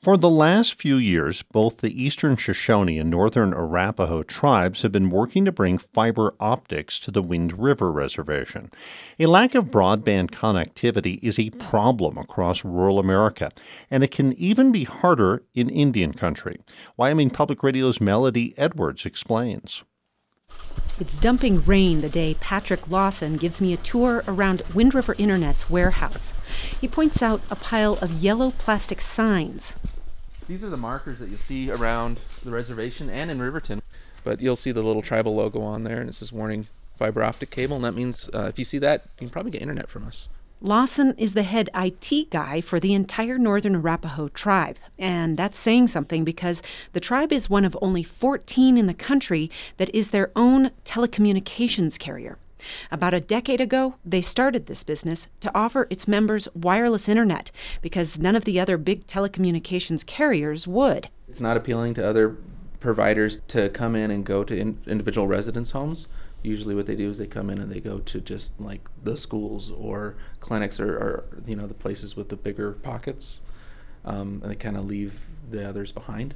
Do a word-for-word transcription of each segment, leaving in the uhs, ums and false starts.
For the last few years, both the Eastern Shoshone and Northern Arapaho tribes have been working to bring fiber optics to the Wind River Reservation. A lack of broadband connectivity is a problem across rural America, and it can even be harder in Indian country. Wyoming Public Radio's Melody Edwards explains. It's dumping rain the day Patrick Lawson gives me a tour around Wind River Internet's warehouse. He points out a pile of yellow plastic signs. These are the markers that you'll see around the reservation and in Riverton. But you'll see the little tribal logo on there, and it says warning fiber optic cable, and that means uh, if you see that, you can probably get internet from us. Lawson is the head I T guy for the entire Northern Arapaho tribe, and that's saying something because the tribe is one of only fourteen in the country that is their own telecommunications carrier. About a decade ago, they started this business to offer its members wireless internet because none of the other big telecommunications carriers would. It's not appealing to other providers to come in and go to in- individual residence homes. Usually what they do is they come in and they go to just like the schools or clinics or, or you know, the places with the bigger pockets, um, and they kind of leave the others behind.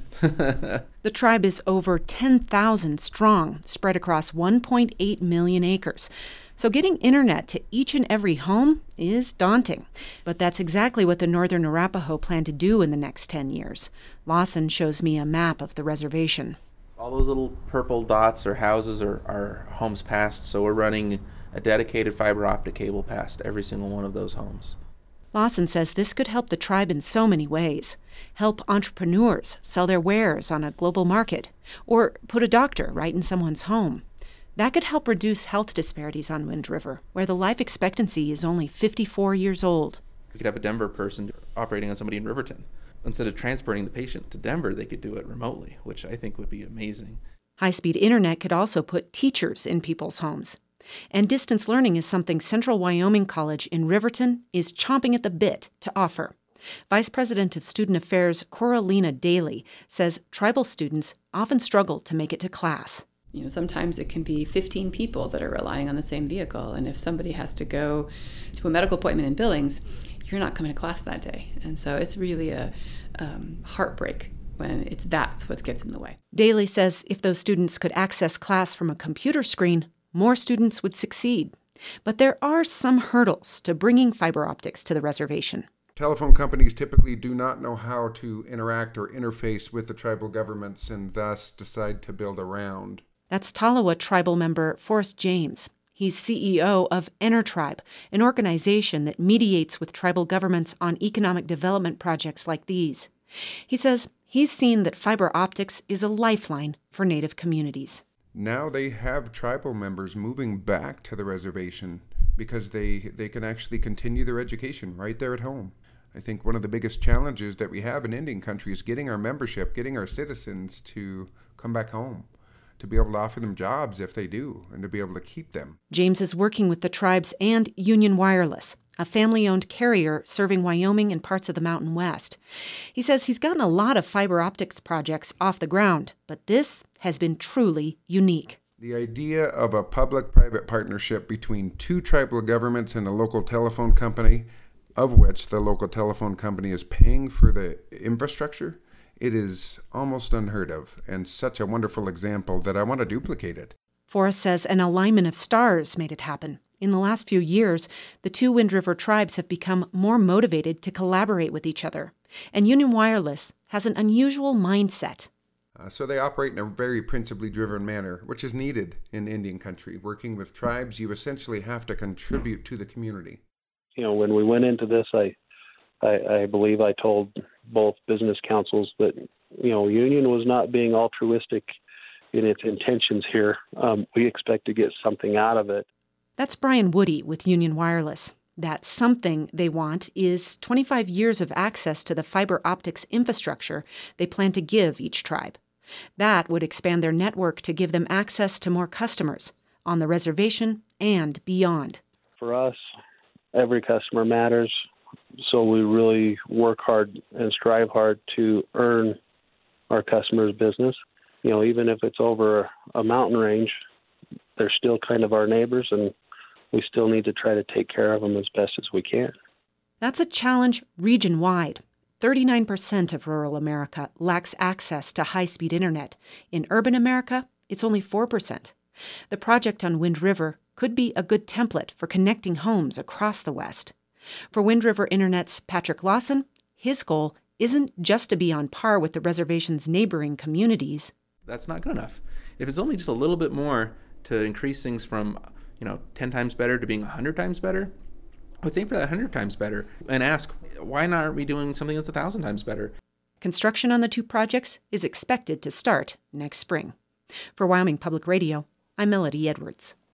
The tribe is over ten thousand strong, spread across one point eight million acres. So getting internet to each and every home is daunting. But that's exactly what the Northern Arapaho plan to do in the next ten years. Lawson shows me a map of the reservation. All those little purple dots are houses or are homes past, so we're running a dedicated fiber optic cable past every single one of those homes. Lawson says this could help the tribe in so many ways. Help entrepreneurs sell their wares on a global market, or put a doctor right in someone's home. That could help reduce health disparities on Wind River, where the life expectancy is only fifty-four years old. We could have a Denver person operating on somebody in Riverton. Instead of transporting the patient to Denver, they could do it remotely, which I think would be amazing. High-speed internet could also put teachers in people's homes. And distance learning is something Central Wyoming College in Riverton is chomping at the bit to offer. Vice President of Student Affairs Coralina Daly says tribal students often struggle to make it to class. You know, sometimes it can be fifteen people that are relying on the same vehicle, and if somebody has to go to a medical appointment in Billings, you're not coming to class that day. And so it's really a um, heartbreak when it's that's what gets in the way. Daly says if those students could access class from a computer screen, more students would succeed. But there are some hurdles to bringing fiber optics to the reservation. Telephone companies typically do not know how to interact or interface with the tribal governments and thus decide to build around. That's Tolowa tribal member Forrest James. He's C E O of EnerTribe, an organization that mediates with tribal governments on economic development projects like these. He says he's seen that fiber optics is a lifeline for Native communities. Now they have tribal members moving back to the reservation because they, they can actually continue their education right there at home. I think one of the biggest challenges that we have in Indian country is getting our membership, getting our citizens to come back home, to be able to offer them jobs if they do, and to be able to keep them. James is working with the tribes and Union Wireless, a family-owned carrier serving Wyoming and parts of the Mountain West. He says he's gotten a lot of fiber optics projects off the ground, but this has been truly unique. The idea of a public-private partnership between two tribal governments and a local telephone company, of which the local telephone company is paying for the infrastructure, it is almost unheard of, and such a wonderful example that I want to duplicate it. Forrest says an alignment of stars made it happen. In the last few years, the two Wind River tribes have become more motivated to collaborate with each other, and Union Wireless has an unusual mindset. Uh, so they operate in a very principally driven manner, which is needed in Indian country. Working with tribes, you essentially have to contribute to the community. You know, when we went into this, I, I, I believe I told both business councils that, you know, Union was not being altruistic in its intentions here. Um, we expect to get something out of it. That's Brian Woody with Union Wireless. That something they want is twenty-five years of access to the fiber optics infrastructure they plan to give each tribe. That would expand their network to give them access to more customers on the reservation and beyond. For us, every customer matters, so we really work hard and strive hard to earn our customers' business. You know, even if it's over a mountain range, they're still kind of our neighbors, and we still need to try to take care of them as best as we can. That's a challenge region-wide. thirty-nine percent of rural America lacks access to high-speed internet. In urban America, it's only four percent. The project on Wind River could be a good template for connecting homes across the West. For Wind River Internet's Patrick Lawson, his goal isn't just to be on par with the reservation's neighboring communities. That's not good enough. If it's only just a little bit more to increase things from, you know, ten times better to being one hundred times better, let's aim for that one hundred times better and ask, why not aren't we doing something that's one thousand times better? Construction on the two projects is expected to start next spring. For Wyoming Public Radio, I'm Melody Edwards.